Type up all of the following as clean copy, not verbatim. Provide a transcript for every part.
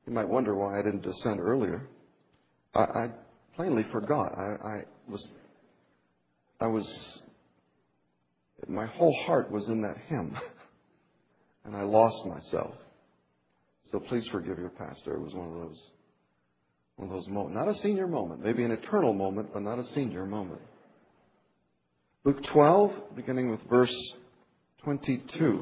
You might wonder why I didn't descend earlier. I plainly forgot. My whole heart was in that hymn, and I lost myself. So please forgive your pastor. It was one of those moments. Not a senior moment, maybe an eternal moment, but not a senior moment. Luke 12, beginning with verse 22.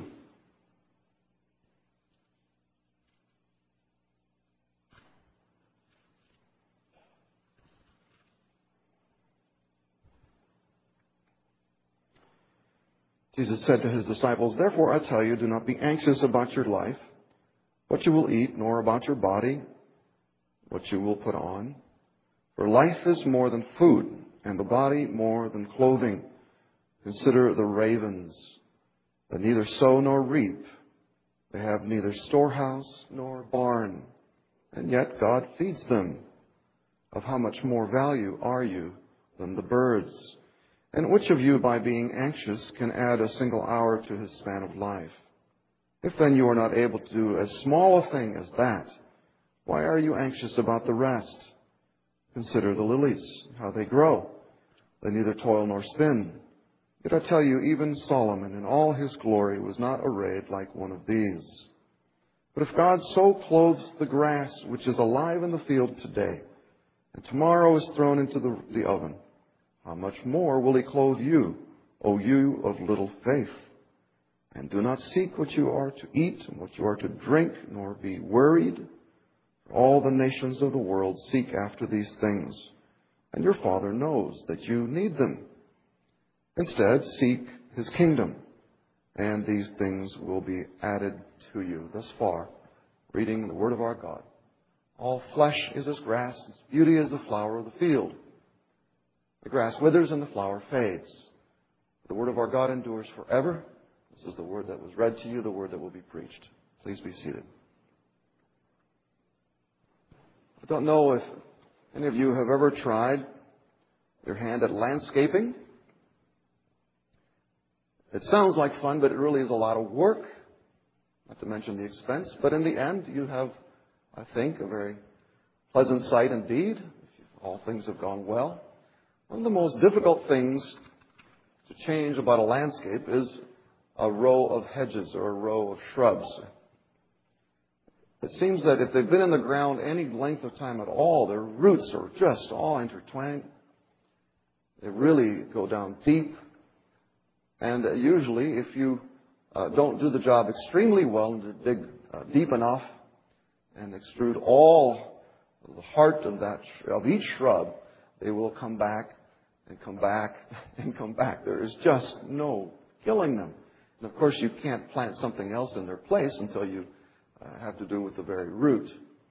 Jesus said to his disciples, "Therefore I tell you, do not be anxious about your life, what you will eat, nor about your body, what you will put on. For life is more than food, and the body more than clothing. Consider the ravens, that neither sow nor reap. They have neither storehouse nor barn, and yet God feeds them. Of how much more value are you than the birds? And which of you, by being anxious, can add a single hour to his span of life? If then you are not able to do as small a thing as that, why are you anxious about the rest? Consider the lilies, how they grow. They neither toil nor spin. Yet I tell you, even Solomon in all his glory was not arrayed like one of these. But if God so clothes the grass, which is alive in the field today, and tomorrow is thrown into the oven, how much more will he clothe you, O you of little faith? And do not seek what you are to eat and what you are to drink, nor be worried. For all the nations of the world seek after these things, and your Father knows that you need them. Instead, seek his kingdom, and these things will be added to you." Thus far, reading the word of our God. All flesh is as grass, its beauty is the flower of the field. The grass withers and the flower fades. The word of our God endures forever. This is the word that was read to you, the word that will be preached. Please be seated. I don't know if any of you have ever tried your hand at landscaping. It sounds like fun, but it really is a lot of work, not to mention the expense. But in the end, you have, I think, a very pleasant sight indeed, if all things have gone well. One of the most difficult things to change about a landscape is a row of hedges or a row of shrubs. It seems that if they've been in the ground any length of time at all, their roots are just all intertwined. They really go down deep. And usually, if you don't do the job extremely well and dig deep enough and extrude all the heart of each shrub, they will come back and come back and come back. There is just no killing them. And of course, you can't plant something else in their place until you have to do with the very root.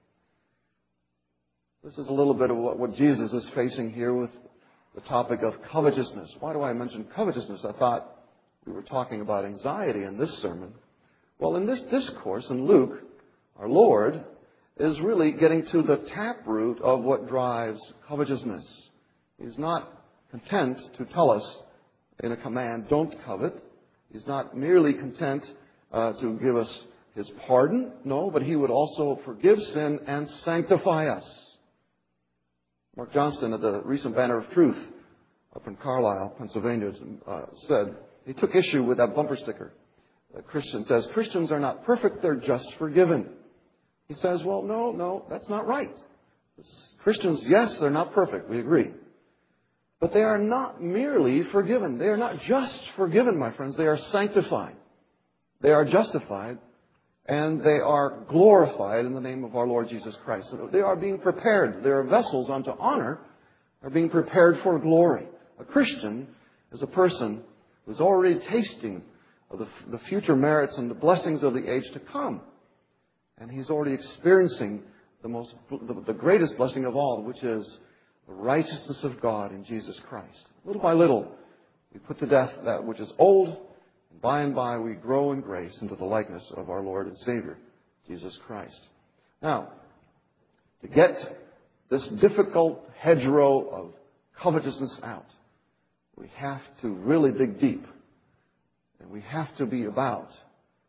This is a little bit of what Jesus is facing here with the topic of covetousness. Why do I mention covetousness? I thought we were talking about anxiety in this sermon. Well, in this discourse in Luke, our Lord is really getting to the taproot of what drives covetousness. He's not content to tell us in a command, don't covet. He's not merely content to give us his pardon. No, but he would also forgive sin and sanctify us. Mark Johnston at the recent Banner of Truth up in Carlisle, Pennsylvania, said, he took issue with that bumper sticker. A Christian says, Christians are not perfect, they're just forgiven. He says, well, no, that's not right. Christians, yes, they're not perfect, we agree. But they are not merely forgiven. They are not just forgiven, my friends. They are sanctified. They are justified. And they are glorified in the name of our Lord Jesus Christ. So they are being prepared. Their vessels unto honor are being prepared for glory. A Christian is a person who is already tasting of the future merits and the blessings of the age to come. And he's already experiencing the greatest blessing of all, which is the righteousness of God in Jesus Christ. Little by little, we put to death that which is old, and by we grow in grace into the likeness of our Lord and Savior, Jesus Christ. Now, to get this difficult hedgerow of covetousness out, we have to really dig deep. And we have to be about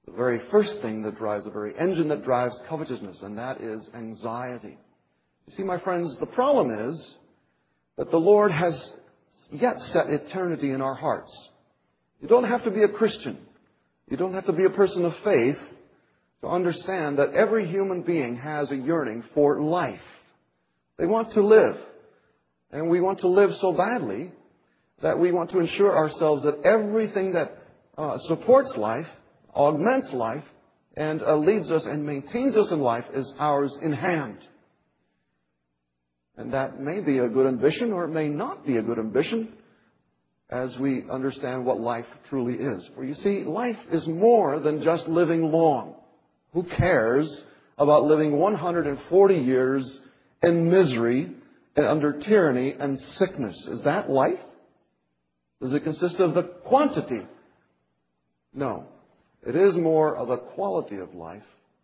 the very first thing that drives, the very engine that drives covetousness, and that is anxiety. You see, my friends, the problem is that the Lord has yet set eternity in our hearts. You don't have to be a Christian. You don't have to be a person of faith to understand that every human being has a yearning for life. They want to live. And we want to live so badly that we want to ensure ourselves that everything that supports life, augments life, and leads us and maintains us in life is ours in hand. And that may be a good ambition, or it may not be a good ambition, as we understand what life truly is. For you see, life is more than just living long. Who cares about living 140 years in misery and under tyranny and sickness? Is that life? Does it consist of the quantity? No. It is more of a quality of life.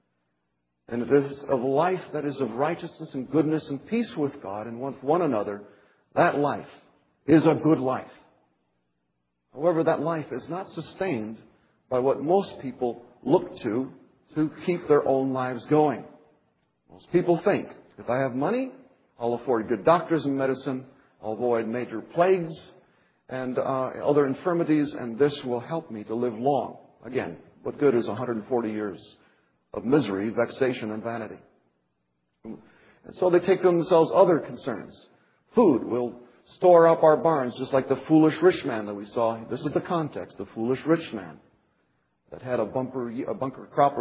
And it is of life that is of righteousness and goodness and peace with God and with one another. That life is a good life. However, that life is not sustained by what most people look to keep their own lives going. Most people think, if I have money, I'll afford good doctors and medicine, I'll avoid major plagues and other infirmities, and this will help me to live long. Again, what good is 140 years of misery, vexation, and vanity? And so they take to themselves other concerns. Food. We'll store up our barns just like the foolish rich man that we saw. This is the context, the foolish rich man that had a bunker crop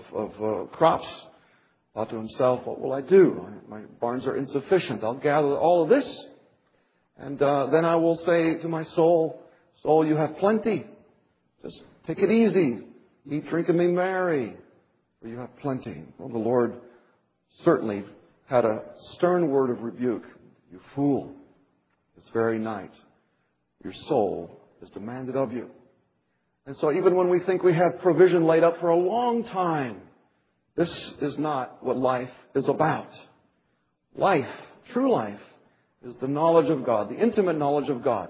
of crops. Thought to himself, what will I do? My barns are insufficient. I'll gather all of this, and then I will say to my soul, soul, you have plenty. Just take it easy. Eat, drink, and be merry, for you have plenty. Well, the Lord certainly had a stern word of rebuke. You fool, this very night your soul is demanded of you. And so even when we think we have provision laid up for a long time, this is not what life is about. Life, true life, is the knowledge of God, the intimate knowledge of God.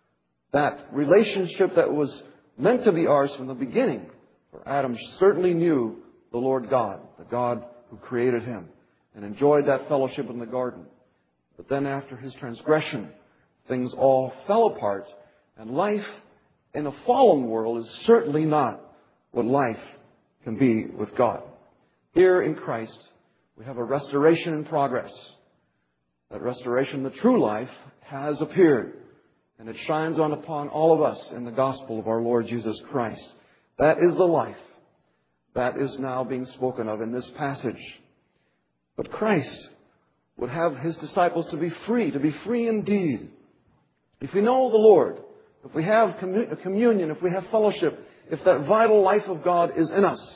That relationship that was meant to be ours from the beginning. For Adam certainly knew the Lord God, the God who created him, and enjoyed that fellowship in the garden. But then after his transgression, things all fell apart, and life in a fallen world is certainly not what life can be with God. Here in Christ, we have a restoration in progress. That restoration, the true life, has appeared. And it shines on upon all of us in the gospel of our Lord Jesus Christ. That is the life that is now being spoken of in this passage. But Christ would have his disciples to be free indeed. If we know the Lord, if we have communion, if we have fellowship, if that vital life of God is in us,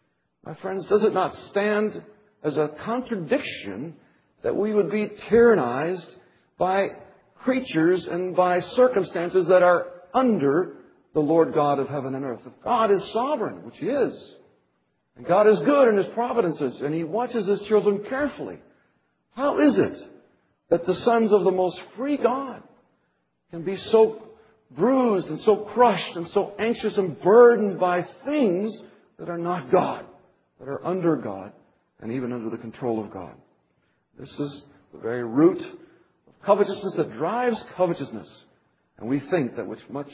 my friends, does it not stand as a contradiction that we would be tyrannized by creatures and by circumstances that are under the Lord God of heaven and earth? If God is sovereign, which He is, and God is good in His providences, and He watches His children carefully, how is it that the sons of the most free God can be so bruised and so crushed and so anxious and burdened by things that are not God, that are under God, and even under the control of God? This is the very root of covetousness that drives covetousness. And we think that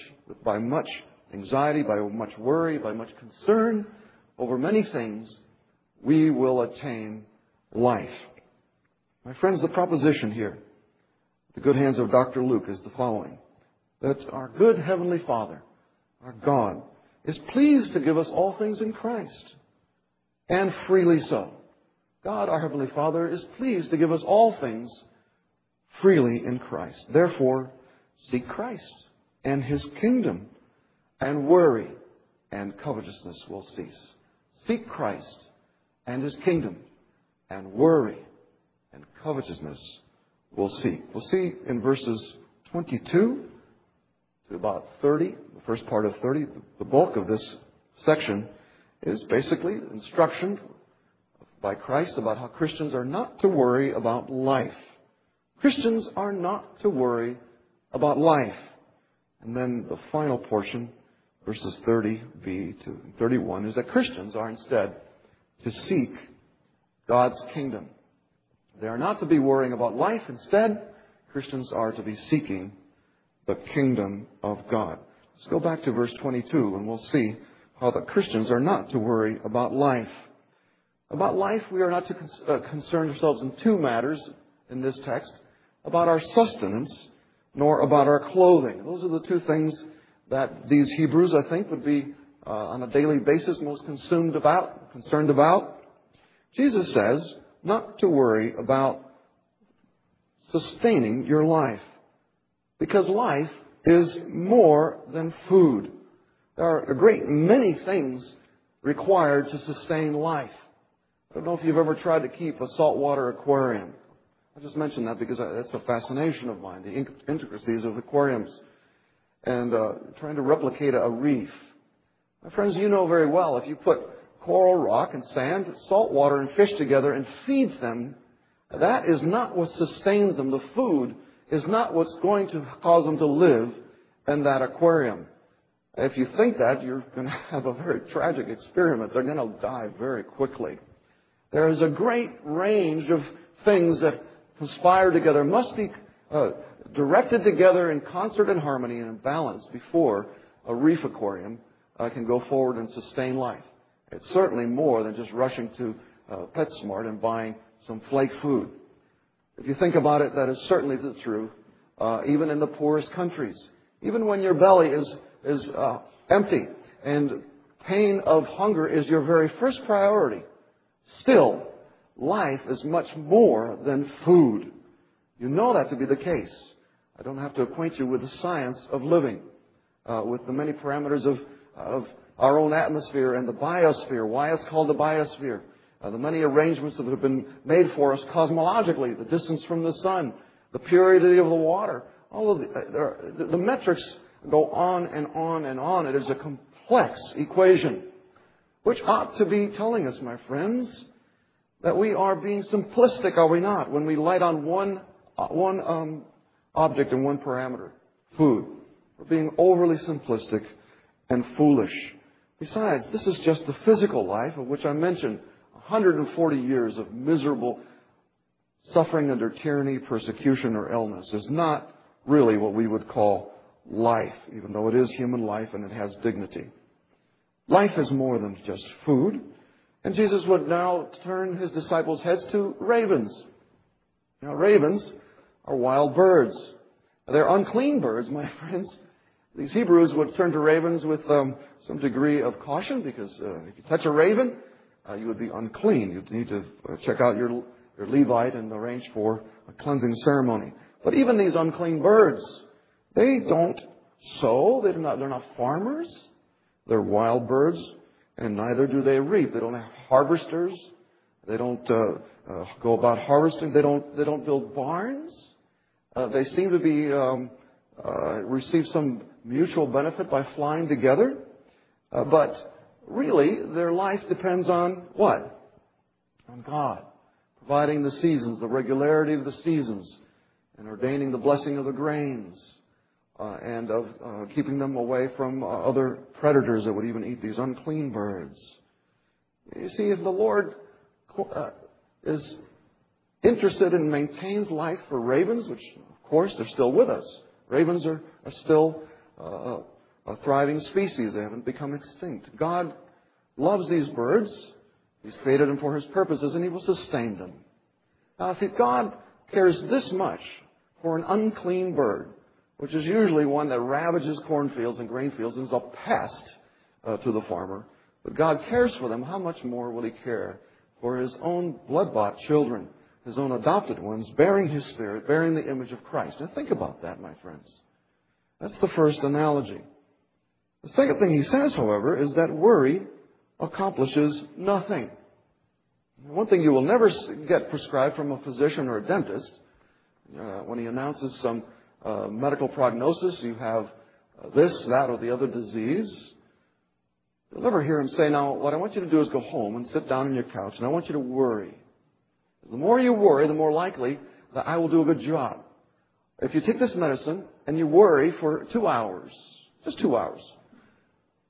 by much anxiety, by much worry, by much concern over many things, we will attain life. My friends, the proposition here, the good hands of Dr. Luke, is the following: that our good Heavenly Father, our God, is pleased to give us all things in Christ, and freely so. God, our Heavenly Father, is pleased to give us all things freely in Christ. Therefore, seek Christ and His kingdom, and worry and covetousness will cease. Seek Christ and His kingdom, and worry and covetousness will cease. We'll see in verses 22 to about 30, the first part of 30, the bulk of this section is basically instruction by Christ about how Christians are not to worry about life. Christians are not to worry about life. And then the final portion, verses 30b to 31, is that Christians are instead to seek God's kingdom. They are not to be worrying about life. Instead, Christians are to be seeking the kingdom of God. Let's go back to verse 22 and we'll see how the Christians are not to worry about life. About life, we are not to concern ourselves in two matters in this text, about our sustenance nor about our clothing. Those are the two things that these Hebrews, I think, would be on a daily basis most concerned about. Jesus says not to worry about sustaining your life, because life is more than food. There are a great many things required to sustain life. I don't know if you've ever tried to keep a saltwater aquarium. I just mentioned that because that's a fascination of mine, the intricacies of aquariums and trying to replicate a reef. My friends, you know very well, if you put coral, rock, and sand, salt water, and fish together and feeds them, that is not what sustains them. The food is not what's going to cause them to live in that aquarium. If you think that, you're going to have a very tragic experiment. They're going to die very quickly. There is a great range of things that conspire together, must be directed together in concert and harmony and in balance before a reef aquarium can go forward and sustain life. It's certainly more than just rushing to PetSmart and buying some flake food. If you think about it, that is certainly the truth, even in the poorest countries. Even when your belly is empty and pain of hunger is your very first priority, still, life is much more than food. You know that to be the case. I don't have to acquaint you with the science of living, with the many parameters of our own atmosphere and the biosphere, why it's called the biosphere, the many arrangements that have been made for us cosmologically, the distance from the sun, the purity of the water. All of the metrics go on and on and on. It is a complex equation, which ought to be telling us, my friends, that we are being simplistic, are we not, when we light on one object and one parameter, food. We're being overly simplistic and foolish. Besides, this is just the physical life of which I mentioned 140 years of miserable suffering under tyranny, persecution, or illness is not really what we would call life, even though it is human life and it has dignity. Life is more than just food. And Jesus would now turn his disciples' heads to ravens. Now, ravens are wild birds. They're unclean birds, my friends. These Hebrews would turn to ravens with some degree of caution, because if you touch a raven, you would be unclean. You'd need to check out your Levite and arrange for a cleansing ceremony. But even these unclean birds, they don't sow. They're not farmers. They're wild birds, and neither do they reap. They don't have harvesters. They don't go about harvesting. They don't build barns. They seem to be receive some mutual benefit by flying together. But really, their life depends on what? On God. Providing the seasons, the regularity of the seasons, and ordaining the blessing of the grains, and of keeping them away from other predators that would even eat these unclean birds. You see, if the Lord is interested and maintains life for ravens, which, of course, they're still with us. Ravens are still a thriving species. They haven't become extinct. God loves these birds. He's created them for His purposes, and He will sustain them. Now, if God cares this much for an unclean bird, which is usually one that ravages cornfields and grain fields and is a pest to the farmer, but God cares for them, how much more will He care for His own blood-bought children, His own adopted ones, bearing His Spirit, bearing the image of Christ? Now think about that, my friends. That's the first analogy. The second thing He says, however, is that worry accomplishes nothing. One thing you will never get prescribed from a physician or a dentist, when he announces some medical prognosis, you have this, that, or the other disease. You'll never hear him say, now, what I want you to do is go home and sit down on your couch, and I want you to worry. The more you worry, the more likely that I will do a good job. If you take this medicine and you worry for 2 hours, just 2 hours,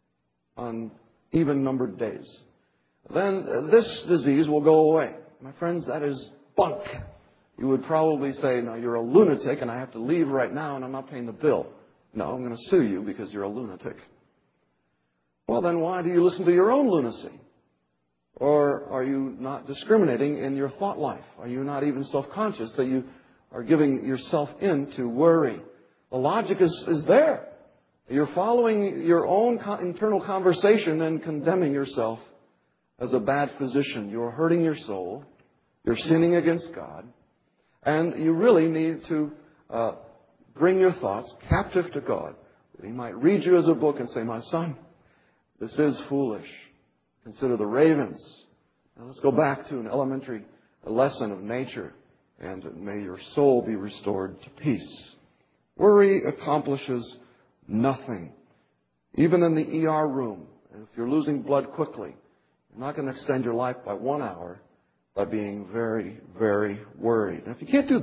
on even-numbered days, then this disease will go away. My friends, that is bunk. You would probably say, no, you're a lunatic and I have to leave right now and I'm not paying the bill. No, I'm going to sue you because you're a lunatic. Well, then why do you listen to your own lunacy? Or are you not discriminating in your thought life? Are you not even self-conscious that you are giving yourself in to worry? The logic is there. You're following your own internal conversation and condemning yourself as a bad physician. You're hurting your soul. You're sinning against God. And you really need to bring your thoughts captive to God. He might read you as a book and say, my son, this is foolish. Consider the ravens. Now let's go back to an elementary lesson of nature. And may your soul be restored to peace. Worry accomplishes nothing. Even in the ER room, if you're losing blood quickly, you're not going to extend your life by 1 hour by being very, very worried. And if you can't do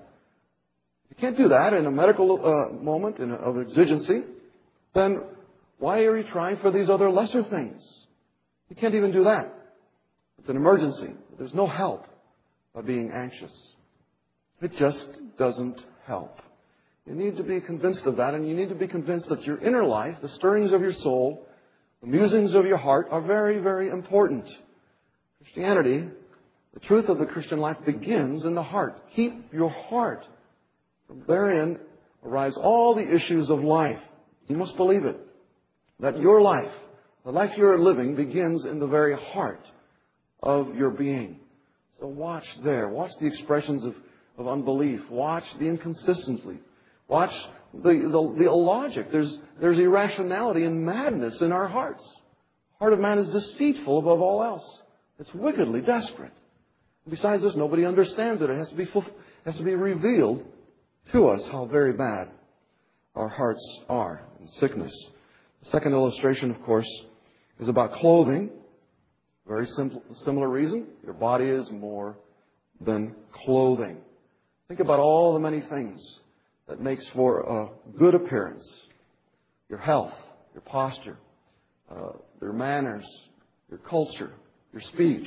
that in a medical moment of exigency, then why are you trying for these other lesser things? You can't even do that. It's an emergency. There's no help by being anxious. It just doesn't help. You need to be convinced of that, and you need to be convinced that your inner life, the stirrings of your soul, the musings of your heart are very, very important. Christianity, the truth of the Christian life begins in the heart. Keep your heart. From therein arise all the issues of life. You must believe it. That your life, the life you're living, begins in the very heart of your being. So watch there. Watch the expressions of unbelief. Watch the inconsistency. Watch the illogic. There's irrationality and madness in our hearts. The heart of man is deceitful above all else. It's wickedly desperate. Besides this, nobody understands it. It has to be revealed to us how very bad our hearts are in sickness. The second illustration, of course, is about clothing. Very simple, similar reason. Your body is more than clothing. Think about all the many things that makes for a good appearance. Your health, your posture, your manners, your culture, your speech,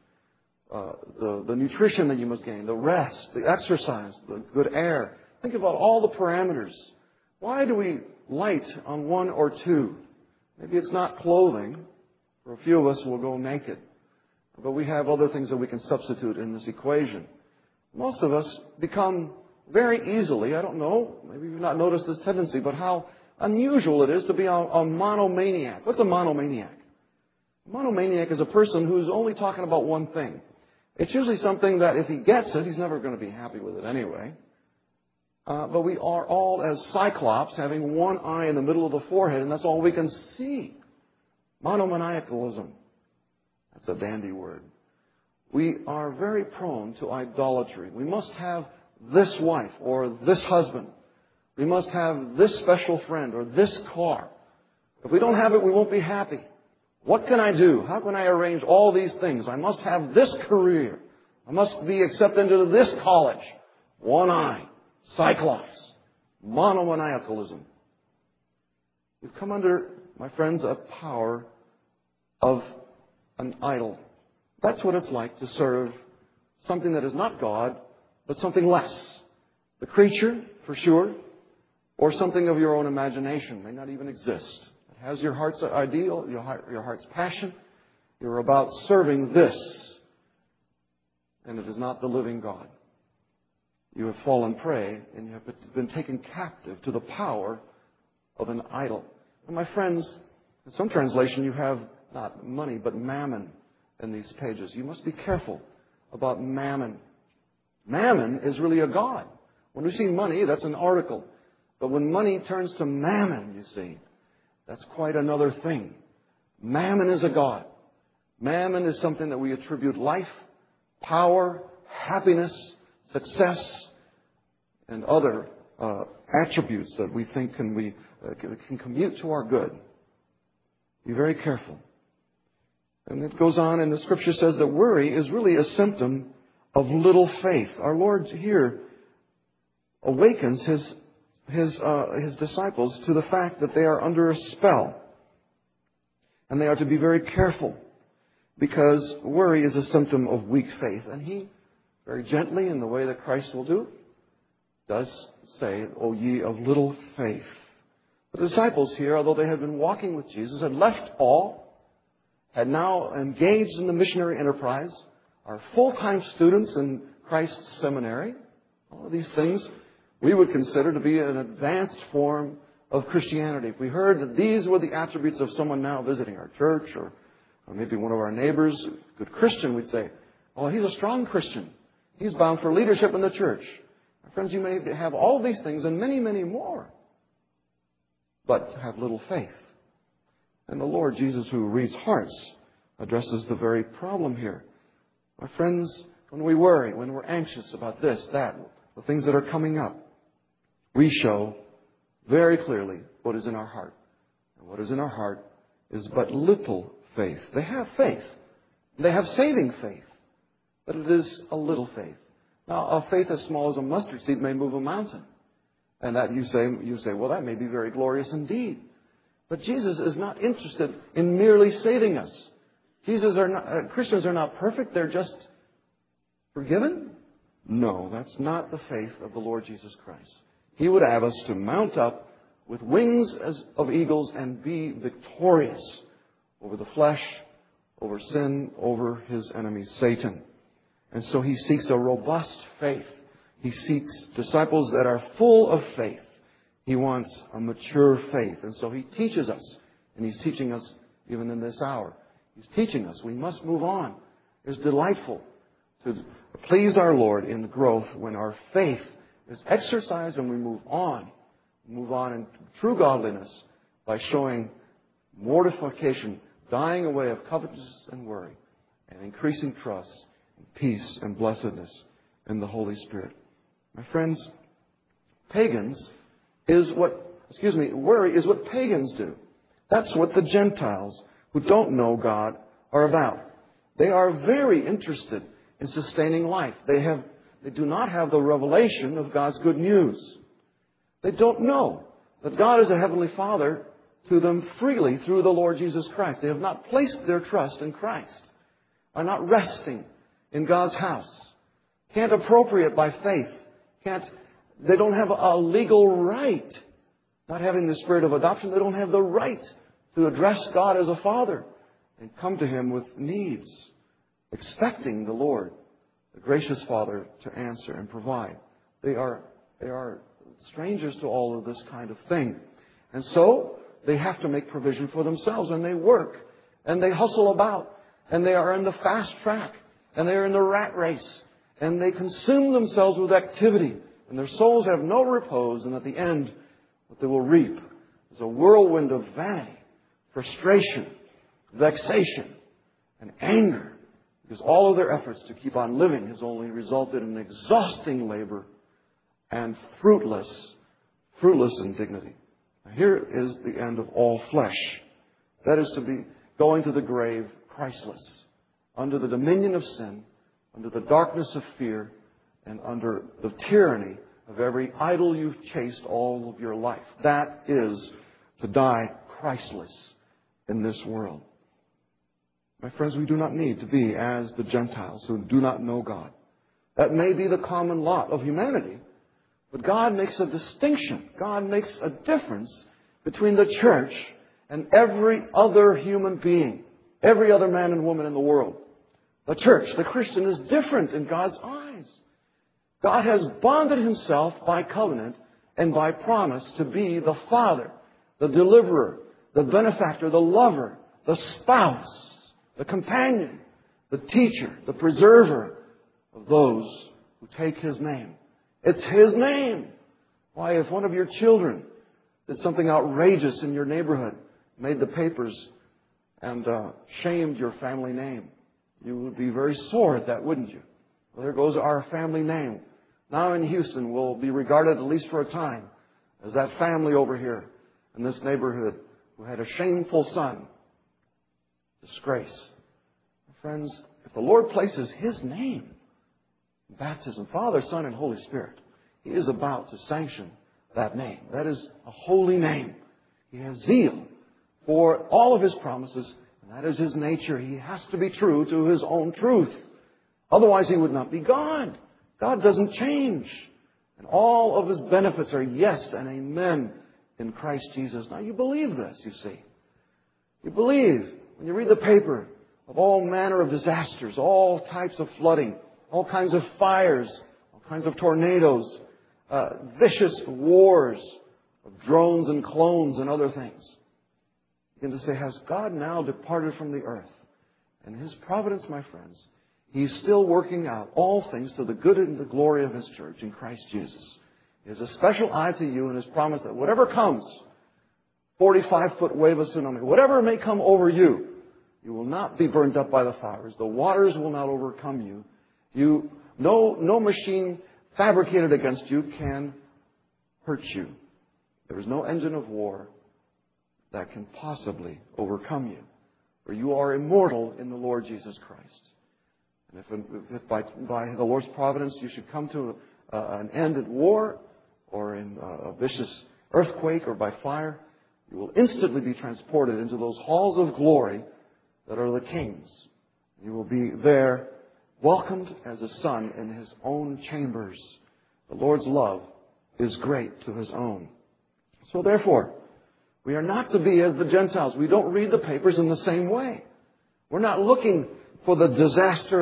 the nutrition that you must gain, the rest, the exercise, the good air. Think about all the parameters. Why do we light on one or two? Maybe it's not clothing. For a few of us, we'll go naked. But we have other things that we can substitute in this equation. Most of us become very easily, I don't know, maybe you've not noticed this tendency, but how unusual it is to be a monomaniac. What's a monomaniac? A monomaniac is a person who's only talking about one thing. It's usually something that if he gets it, he's never going to be happy with it anyway. But we are all as cyclops, having one eye in the middle of the forehead, and that's all we can see. Monomaniacalism. That's a dandy word. We are very prone to idolatry. We must have this wife or this husband. We must have this special friend or this car. If we don't have it, we won't be happy. What can I do? How can I arrange all these things? I must have this career. I must be accepted into this college. One eye. Cyclops. Monomaniacalism. We've come under, my friends, a power of an idol. That's what it's like to serve something that is not God, but something less. The creature, for sure, or something of your own imagination may not even exist. It has your heart's ideal, your heart's passion. You're about serving this, and it is not the living God. You have fallen prey, and you have been taken captive to the power of an idol. And my friends, in some translation you have not money, but mammon in these pages. You must be careful about mammon. Mammon is really a god. When we see money, that's an article. But when money turns to mammon, you see, that's quite another thing. Mammon is a god. Mammon is something that we attribute life, power, happiness, success, and other attributes that we think can commute to our good. Be very careful. And it goes on, and the Scripture says that worry is really a symptom of little faith. Our Lord here awakens His disciples to the fact that they are under a spell. And they are to be very careful, because worry is a symptom of weak faith. And He, very gently, in the way that Christ will do, does say, O ye of little faith. The disciples here, although they had been walking with Jesus, had left all, had now engaged in the missionary enterprise, are full-time students in Christ's seminary. All of these things we would consider to be an advanced form of Christianity. If we heard that these were the attributes of someone now visiting our church, or maybe one of our neighbors, a good Christian, we'd say, oh, he's a strong Christian. He's bound for leadership in the church. My friends, you may have all these things and many, many more, but have little faith. And the Lord Jesus, who reads hearts, addresses the very problem here. My friends, when we worry, when we're anxious about this, that, the things that are coming up, we show very clearly what is in our heart. And what is in our heart is but little faith. They have faith. They have saving faith. But it is a little faith. Now, a faith as small as a mustard seed may move a mountain. And that you say, well, that may be very glorious indeed. But Jesus is not interested in merely saving us. Christians are not perfect. They're just forgiven? No, that's not the faith of the Lord Jesus Christ. He would have us to mount up with wings of eagles and be victorious over the flesh, over sin, over His enemy, Satan. And so He seeks a robust faith. He seeks disciples that are full of faith. He wants a mature faith. And so He teaches us. And He's teaching us even in this hour. He's teaching us. We must move on. It's delightful to please our Lord in growth when our faith is exercised and we move on. Move on in true godliness by showing mortification, dying away of covetousness and worry, and increasing trust, and peace and blessedness in the Holy Spirit. My friends, worry is what pagans do. That's what the Gentiles who don't know God are about. They are very interested in sustaining life. They do not have the revelation of God's good news. They don't know that God is a heavenly Father to them freely through the Lord Jesus Christ. They have not placed their trust in Christ, are not resting in God's house, can't appropriate by faith, they don't have a legal right. Not having the spirit of adoption, they don't have the right to address God as a Father and come to Him with needs, expecting the Lord, the gracious Father, to answer and provide. They are strangers to all of this kind of thing. And so they have to make provision for themselves, and they work and they hustle about, and they are in the fast track, and they are in the rat race, and they consume themselves with activity, and their souls have no repose, and at the end what they will reap is a whirlwind of vanity, frustration, vexation, and anger, because all of their efforts to keep on living has only resulted in exhausting labor and fruitless indignity. Now, here is the end of all flesh. That is to be going to the grave Christless, under the dominion of sin, under the darkness of fear, and under the tyranny of every idol you've chased all of your life. That is to die Christless in this world. My friends, we do not need to be as the Gentiles who do not know God. That may be the common lot of humanity, but God makes a distinction. God makes a difference between the church and every other human being, every other man and woman in the world. The church, the Christian, is different in God's eyes. God has bonded Himself by covenant and by promise to be the Father, the deliverer, the benefactor, the lover, the spouse, the companion, the teacher, the preserver of those who take His name. It's His name. Why, if one of your children did something outrageous in your neighborhood, made the papers, and shamed your family name, you would be very sore at that, wouldn't you? Well, there goes our family name. Now in Houston, we'll be regarded, at least for a time, as that family over here in this neighborhood who had a shameful son. Disgrace. Friends, if the Lord places His name in baptism, Father, Son, and Holy Spirit, He is about to sanction that name. That is a holy name. He has zeal for all of His promises, and that is His nature. He has to be true to His own truth. Otherwise, He would not be God. God doesn't change. And all of His benefits are yes and amen in Christ Jesus. Now, you believe this, you see. You believe, when you read the paper, of all manner of disasters, all types of flooding, all kinds of fires, all kinds of tornadoes, vicious wars of drones and clones and other things. You begin to say, has God now departed from the earth? And His providence, my friends, He's still working out all things to the good and the glory of His church in Christ Jesus. He has a special eye to you and has promised that whatever comes, 45-foot wave of tsunami, whatever may come over you, you will not be burned up by the fires. The waters will not overcome you. No machine fabricated against you can hurt you. There is no engine of war that can possibly overcome you. For you are immortal in the Lord Jesus Christ. And if by the Lord's providence you should come to an end in war or in a vicious earthquake or by fire, you will instantly be transported into those halls of glory that are the King's. You will be there welcomed as a son in His own chambers. The Lord's love is great to His own. So therefore, we are not to be as the Gentiles. We don't read the papers in the same way. We're not looking for the disaster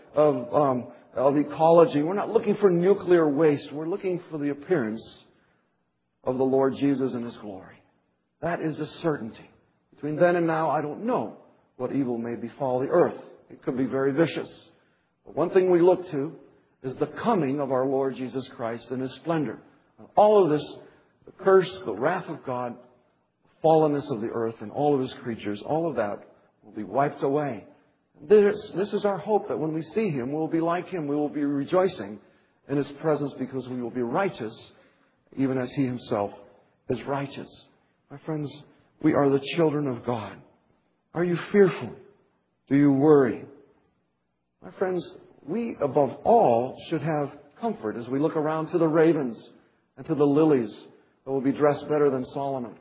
of ecology. We're not looking for nuclear waste. We're looking for the appearance of the Lord Jesus in His glory. That is a certainty. Between then and now, I don't know what evil may befall the earth. It could be very vicious. But one thing we look to is the coming of our Lord Jesus Christ in His splendor. And all of this, the curse, the wrath of God, the fallenness of the earth and all of His creatures, all of that will be wiped away. This is our hope, that when we see Him, we'll be like Him. We will be rejoicing in His presence because we will be righteous, even as He Himself is righteous. My friends, we are the children of God. Are you fearful? Do you worry? My friends, we above all should have comfort as we look around to the ravens and to the lilies that will be dressed better than Solomon.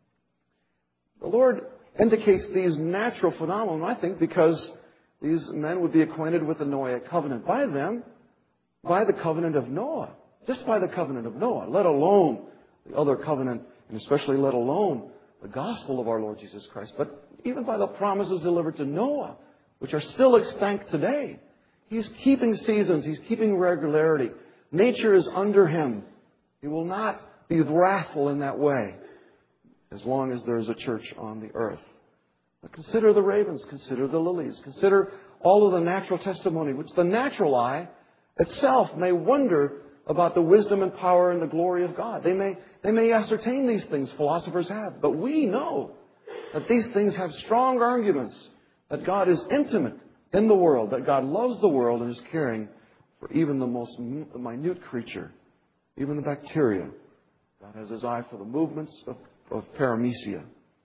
The Lord indicates these natural phenomena, I think, because these men would be acquainted with the Noahic covenant. By the covenant of Noah. Just by the covenant of Noah, let alone the other covenant, and especially let alone the gospel of our Lord Jesus Christ. But even by the promises delivered to Noah, which are still extant today. He's keeping seasons. He's keeping regularity. Nature is under Him. He will not be wrathful in that way as long as there is a church on the earth. But consider the ravens. Consider the lilies. Consider all of the natural testimony, which the natural eye itself may wonder about the wisdom and power and the glory of God. They may ascertain these things, philosophers have. But we know that these things have strong arguments that God is intimate in the world, that God loves the world and is caring for even the most minute creature, even the bacteria. God has His eye for the movements of paramecia.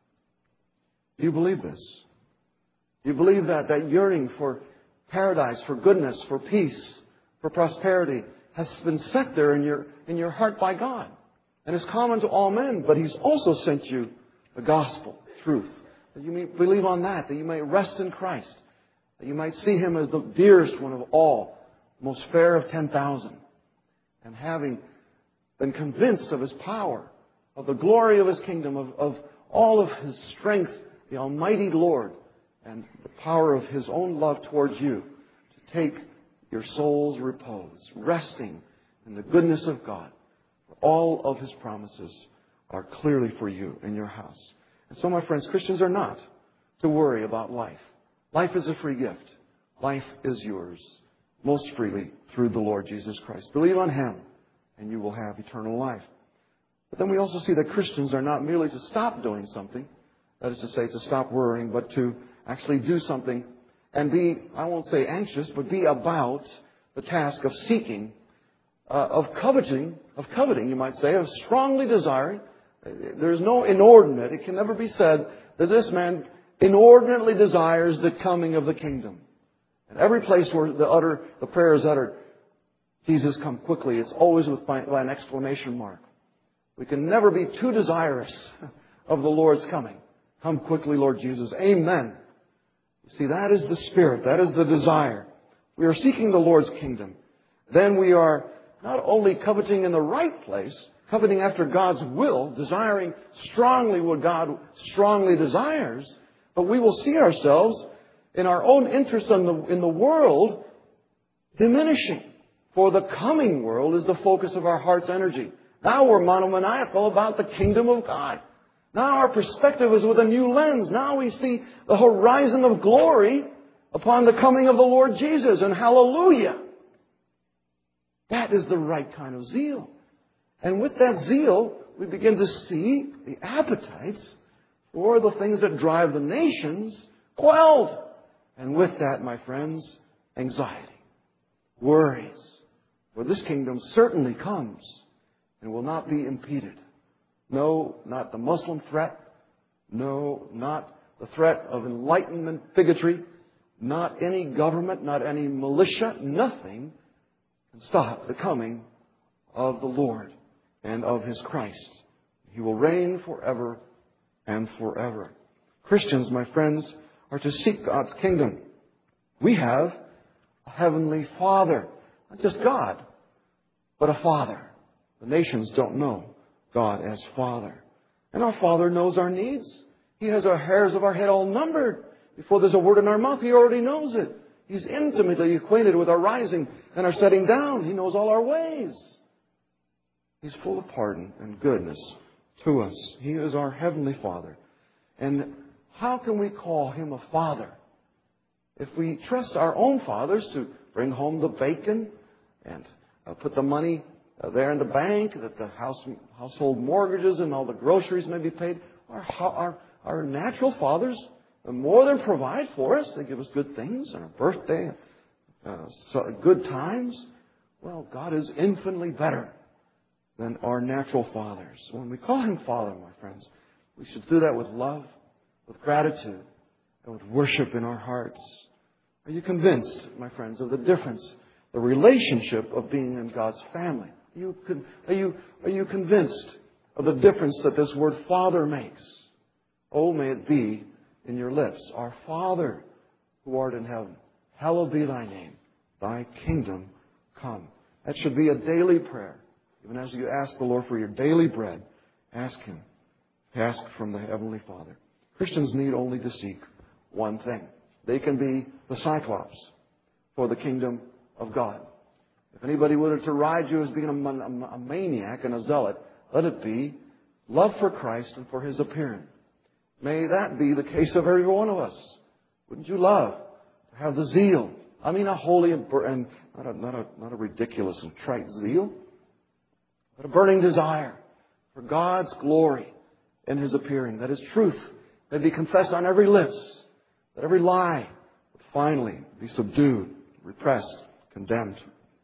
Do you believe this? Do you believe that yearning for paradise, for goodness, for peace, for prosperity has been set there in your heart by God and is common to all men? But He's also sent you the gospel, truth, that you may believe on that you may rest in Christ, that you might see Him as the dearest one of all, most fair of 10,000. And having been convinced of His power, of the glory of His kingdom, of all of His strength, the Almighty Lord, and the power of His own love towards you, to take your soul's repose, resting in the goodness of God. For all of His promises are clearly for you in your house. And so, my friends, Christians are not to worry about life. Life is a free gift. Life is yours most freely through the Lord Jesus Christ. Believe on Him and you will have eternal life. But then we also see that Christians are not merely to stop doing something, that is to say, to stop worrying, but to actually do something and be, I won't say anxious, but be about the task of seeking, of coveting, you might say, of strongly desiring. There's no inordinate. It can never be said that this man inordinately desires the coming of the kingdom. And every place where the prayer is uttered, Jesus, come quickly, it's always by an exclamation mark. We can never be too desirous of the Lord's coming. Come quickly, Lord Jesus. Amen. You see, that is the spirit. That is the desire. We are seeking the Lord's kingdom. Then we are not only coveting in the right place, coveting after God's will, desiring strongly what God strongly desires, but we will see ourselves in our own interests in the world diminishing. For the coming world is the focus of our heart's energy. Now we're monomaniacal about the kingdom of God. Now our perspective is with a new lens. Now we see the horizon of glory upon the coming of the Lord Jesus. And hallelujah! That is the right kind of zeal. And with that zeal, we begin to see the appetites for the things that drive the nations quelled. And with that, my friends, anxiety, worries. For this kingdom certainly comes and will not be impeded. No, not the Muslim threat. No, not the threat of enlightenment bigotry. Not any government, not any militia. Nothing can stop the coming of the Lord and of His Christ. He will reign forever and forever. Christians, my friends, are to seek God's kingdom. We have a heavenly Father. Not just God, but a Father. The nations don't know God as Father. And our Father knows our needs. He has our hairs of our head all numbered. Before there's a word in our mouth, He already knows it. He's intimately acquainted with our rising and our setting down. He knows all our ways. He's full of pardon and goodness to us. He is our heavenly Father. And how can we call Him a Father if we trust our own fathers to bring home the bacon and put the money there in the bank, that the household mortgages and all the groceries may be paid? Our natural fathers more than provide for us. They give us good things on our birthday, good times. Well, God is infinitely better than our natural fathers. When we call Him Father, my friends, we should do that with love, with gratitude, and with worship in our hearts. Are you convinced, my friends, of the difference, the relationship of being in God's family? Are you convinced of the difference that this word Father makes? Oh, may it be in your lips. Our Father who art in heaven, hallowed be Thy name. Thy kingdom come. That should be a daily prayer. Even as you ask the Lord for your daily bread, ask Him. Ask from the Heavenly Father. Christians need only to seek one thing. They can be the Cyclops for the kingdom of God. If anybody were to ride you as being a maniac and a zealot, let it be love for Christ and for His appearing. May that be the case of every one of us. Wouldn't you love to have the zeal? I mean, a holy and not a ridiculous and trite zeal, but a burning desire for God's glory and His appearing. That His truth may be confessed on every lips, that every lie would finally be subdued, repressed, condemned.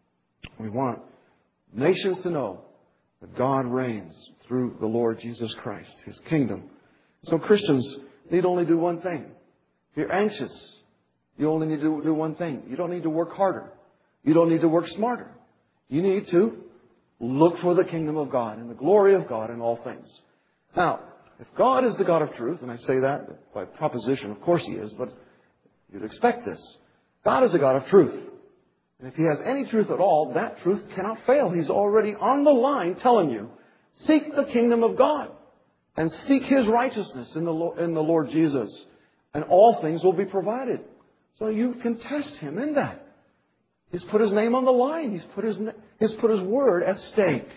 We want nations to know that God reigns through the Lord Jesus Christ, His kingdom. So Christians need only do one thing. If you're anxious, you only need to do one thing. You don't need to work harder. You don't need to work smarter. You need to look for the kingdom of God and the glory of God in all things. Now, if God is the God of truth, and I say that by proposition, of course He is, but you'd expect this. God is a God of truth. And if He has any truth at all, that truth cannot fail. He's already on the line telling you, seek the kingdom of God and seek His righteousness in the Lord Jesus, and all things will be provided. So you can test Him in that. He's put His name on the line. He's put His word at stake.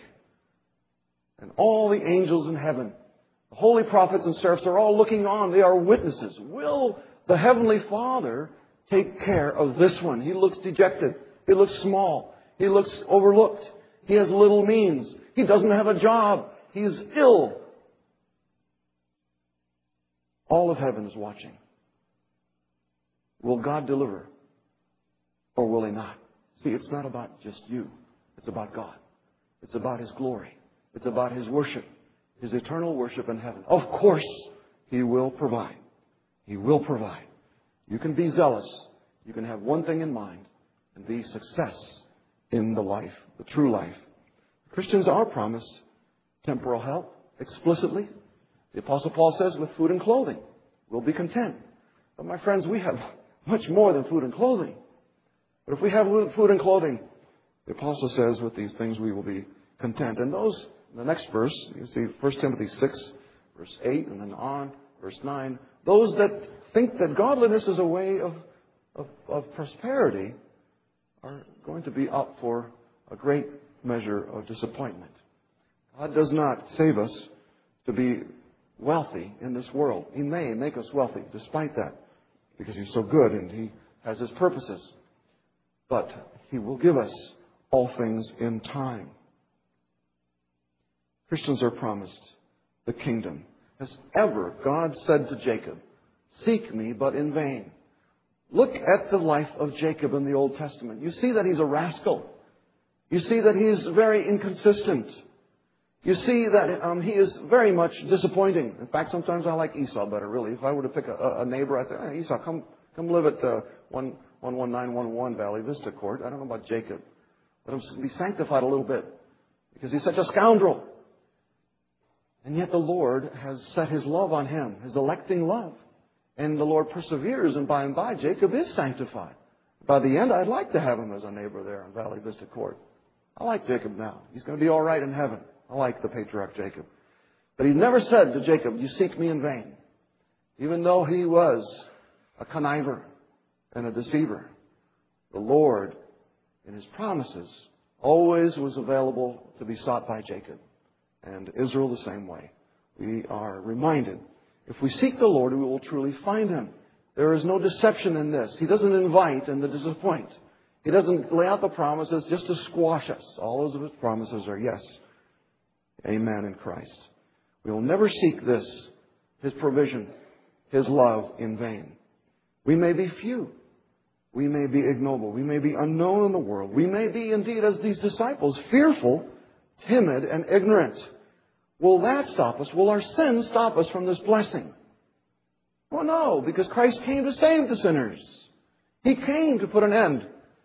And all the angels in heaven, the holy prophets and seraphs are all looking on. They are witnesses. Will the Heavenly Father take care of this one? He looks dejected. He looks small. He looks overlooked. He has little means. He doesn't have a job. He's ill. All of heaven is watching. Will God deliver? Or will He not? See, it's not about just you. It's about God. It's about His glory. It's about His worship. His eternal worship in heaven. Of course, He will provide. He will provide. You can be zealous. You can have one thing in mind and be success in the life, the true life. Christians are promised temporal help explicitly. The Apostle Paul says with food and clothing. we'll be content. But my friends, we have much more than food and clothing. But if we have food and clothing, the apostle says, with these things we will be content. And those, the next verse, you see 1 Timothy 6, verse 8, and then on, verse 9. Those that think that godliness is a way of prosperity are going to be up for a great measure of disappointment. God does not save us to be wealthy in this world. He may make us wealthy despite that, because He's so good and He has His purposes. But He will give us all things in time. Christians are promised the kingdom. As ever, God said to Jacob, "Seek me, but in vain." Look at the life of Jacob in the Old Testament. You see that he's a rascal. You see that he's very inconsistent. You see that he is very much disappointing. In fact, sometimes I like Esau better, really. If I were to pick a neighbor, I'd say, "Hey, Esau, come live at 11911 Valley Vista Court." I don't know about Jacob. Let him be sanctified a little bit, because he's such a scoundrel. And yet the Lord has set His love on him, His electing love. And the Lord perseveres, and by Jacob is sanctified. By the end, I'd like to have him as a neighbor there in Valley Vista Court. I like Jacob now. He's going to be all right in heaven. I like the patriarch Jacob. But He never said to Jacob, "You seek me in vain." Even though he was a conniver and a deceiver, the Lord, in His promises, always was available to be sought by Jacob. And Israel the same way. We are reminded, if we seek the Lord, we will truly find Him. There is no deception in this. He doesn't invite and disappoint. He doesn't lay out the promises just to squash us. All of His promises are yes. Amen in Christ. We will never seek this, His provision, His love in vain. We may be few. We may be ignoble. We may be unknown in the world. We may be, indeed, as these disciples, fearful, timid, and ignorant. Will that stop us? Will our sins stop us from this blessing? Well, no, because Christ came to save the sinners. He came to put an end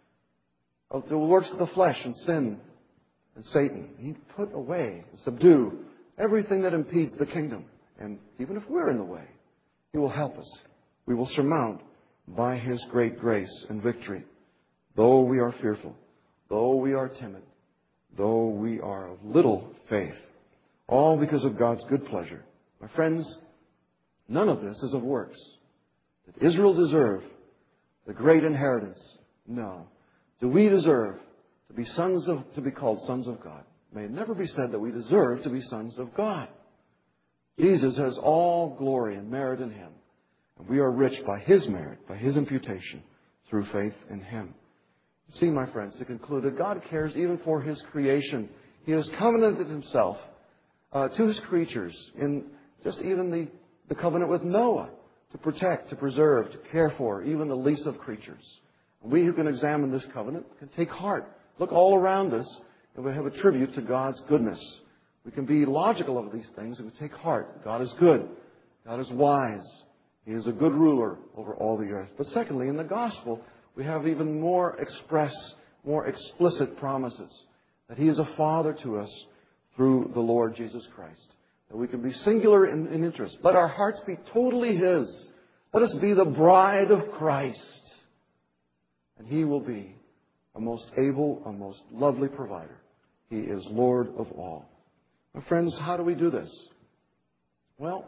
of the works of the flesh and sin and Satan. He put away, subdue everything that impedes the kingdom. And even if we're in the way, He will help us. We will surmount by His great grace and victory. Though we are fearful, though we are timid, though we are of little faith, all because of God's good pleasure. My friends, none of this is of works. Did Israel deserve the great inheritance? No. Do we deserve to be called sons of God? May it never be said that we deserve to be sons of God. Jesus has all glory and merit in Him. And we are rich by His merit, by His imputation, through faith in Him. See, my friends, to conclude, that God cares even for His creation. He has covenanted Himself to His creatures in just even the covenant with Noah, to protect, to preserve, to care for even the least of creatures. And we who can examine this covenant can take heart. Look all around us, and we have a tribute to God's goodness. We can be logical of these things and we take heart. God is good. God is wise. He is a good ruler over all the earth. But secondly, in the gospel, we have even more more explicit promises. That He is a Father to us through the Lord Jesus Christ. That we can be singular in interest. Let our hearts be totally His. Let us be the bride of Christ. And He will be a most able, a most lovely provider. He is Lord of all. My friends, how do we do this? Well,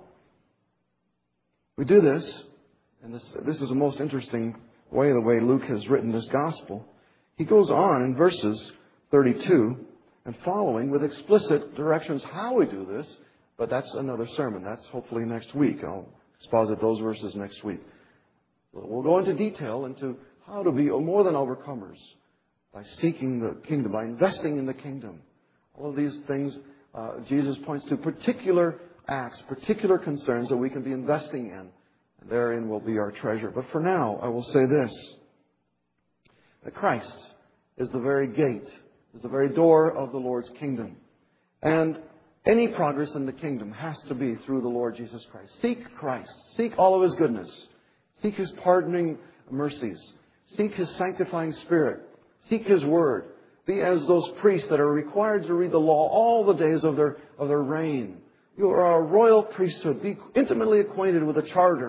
we do this, and this is a most interesting way, the way Luke has written this gospel. He goes on in verses 32 and following with explicit directions how we do this, but that's another sermon. That's hopefully next week. I'll exposit those verses next week. We'll go into detail into how to be more than overcomers by seeking the kingdom, by investing in the kingdom. All of these things Jesus points to particular acts, particular concerns that we can be investing in. And therein will be our treasure. But for now, I will say this. That Christ is the very gate, is the very door of the Lord's kingdom. And any progress in the kingdom has to be through the Lord Jesus Christ. Seek Christ. Seek all of His goodness. Seek His pardoning mercies. Seek His sanctifying Spirit. Seek His Word. Be as those priests that are required to read the law all the days of their reign. You are a royal priesthood. Be intimately acquainted with the charter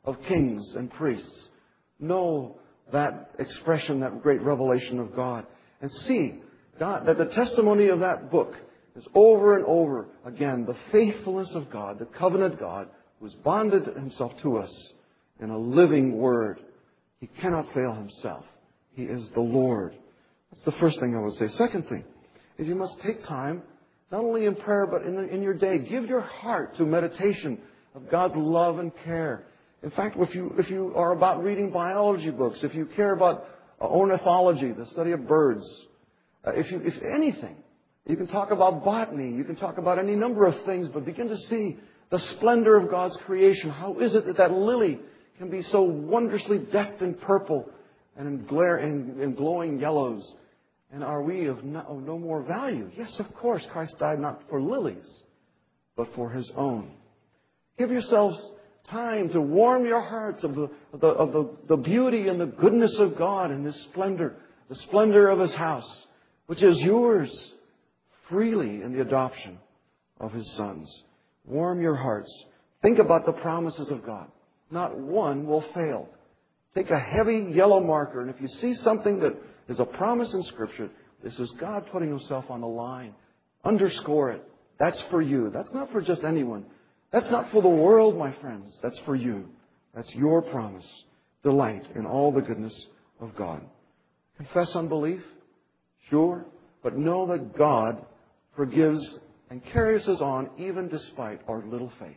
of kings and priests. Know that expression, that great revelation of God. And see God, that the testimony of that book is over and over again the faithfulness of God, the covenant God, who has bonded Himself to us in a living Word. He cannot fail Himself. He is the Lord. That's the first thing I would say. Second thing is you must take time, not only in prayer, but in your day. Give your heart to meditation of God's love and care. In fact, if you are about reading biology books, if you care about ornithology, the study of birds, if anything, you can talk about botany, you can talk about any number of things, but begin to see the splendor of God's creation. How is it that lily can be so wondrously decked in purple and in glowing yellows? And are we of no more value? Yes, of course, Christ died not for lilies, but for His own. Give yourselves time to warm your hearts of the beauty and the goodness of God and His splendor, the splendor of His house, which is yours freely in the adoption of His sons. Warm your hearts. Think about the promises of God. Not one will fail. Take a heavy yellow marker, and if you see something that is a promise in Scripture, this is God putting Himself on the line. Underscore it. That's for you. That's not for just anyone. That's not for the world, my friends. That's for you. That's your promise. Delight in all the goodness of God. Confess unbelief? Sure. But know that God forgives and carries us on even despite our little faith.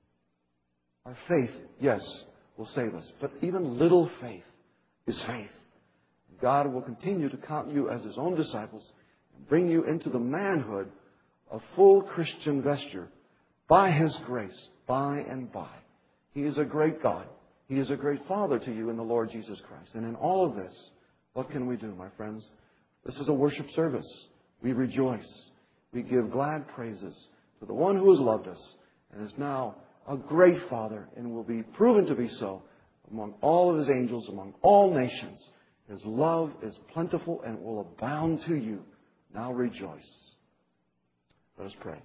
Our faith, yes, will save us. But even little faith is faith. God will continue to count you as His own disciples and bring you into the manhood of full Christian vesture by His grace, by and by. He is a great God. He is a great Father to you in the Lord Jesus Christ. And in all of this, what can we do, my friends? This is a worship service. We rejoice. We give glad praises to the one who has loved us and is now a great Father and will be proven to be so among all of His angels, among all nations. His love is plentiful and will abound to you. Now rejoice. Let us pray.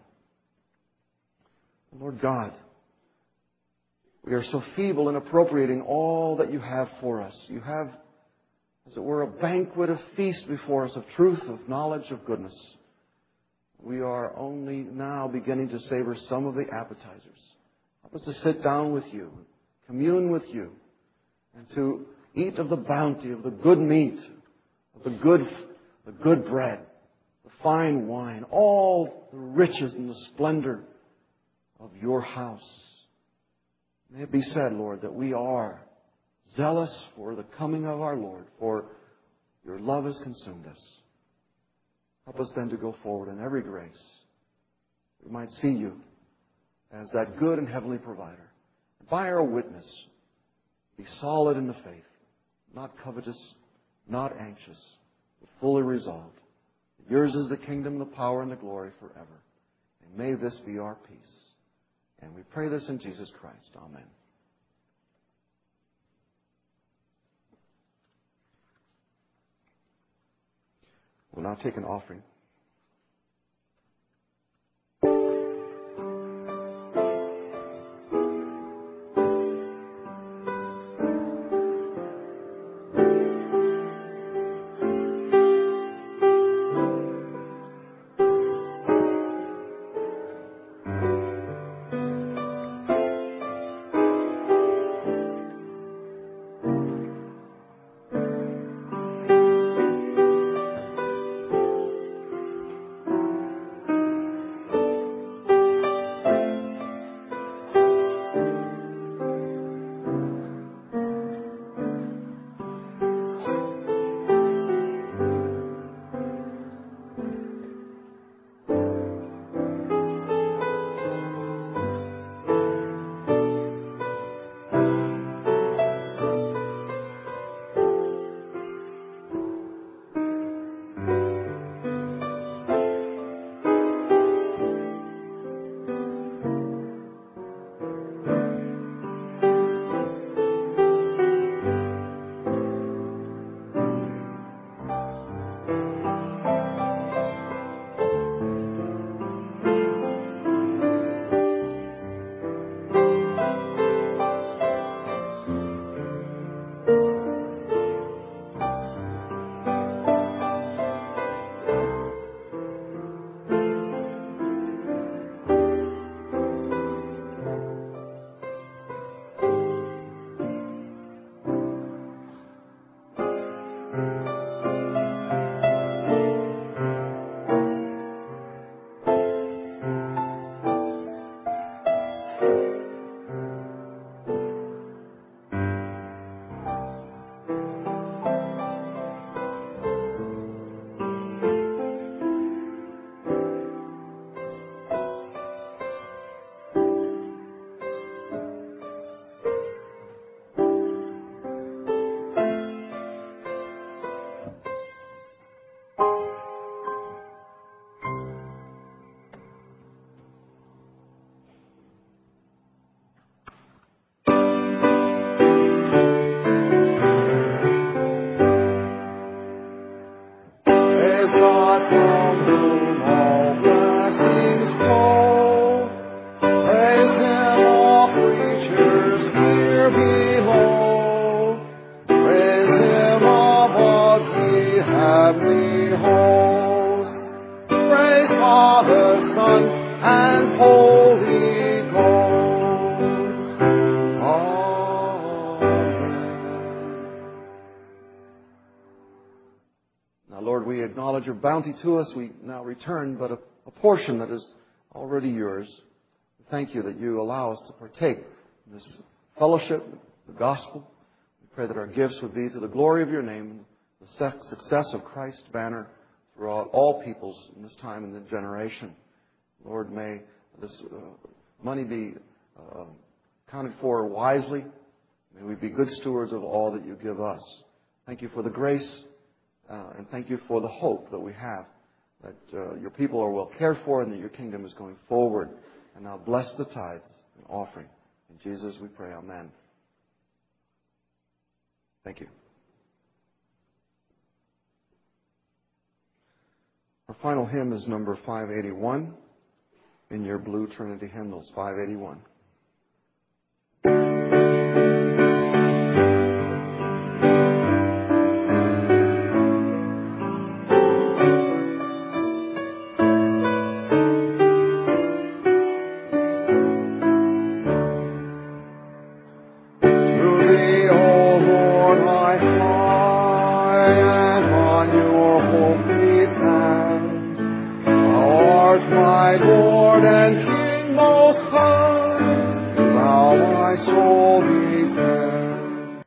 Lord God, we are so feeble in appropriating all that You have for us. You have, as it were, a banquet, a feast before us of truth, of knowledge, of goodness. We are only now beginning to savor some of the appetizers. Help us to sit down with You, commune with You, and to eat of the bounty, of the good meat, of the good bread, the fine wine, all the riches and the splendor of Your house. May it be said, Lord, that we are zealous for the coming of our Lord, for Your love has consumed us. Help us then to go forward in every grace. We might see You as that good and heavenly provider. By our witness, be solid in the faith, not covetous, not anxious, but fully resolved. Yours is the kingdom, the power, and the glory forever. And may this be our peace. And we pray this in Jesus Christ. Amen. We'll now take an offering. acknowledge your bounty to us. We now return but a portion that is already yours. Thank you that you allow us to partake in this fellowship, the gospel. We pray that our gifts would be to the glory of your name, the success of Christ's banner throughout all peoples in this time and this generation. Lord, may this money be accounted for wisely. May we be good stewards of all that you give us. Thank you for the grace and thank you for the hope that we have that your people are well cared for and that your kingdom is going forward. And now bless the tithes and offering. In Jesus we pray, amen. Thank you. Our final hymn is number 581 in your blue Trinity hymnals, 581. Lord and King most high, thou my soul be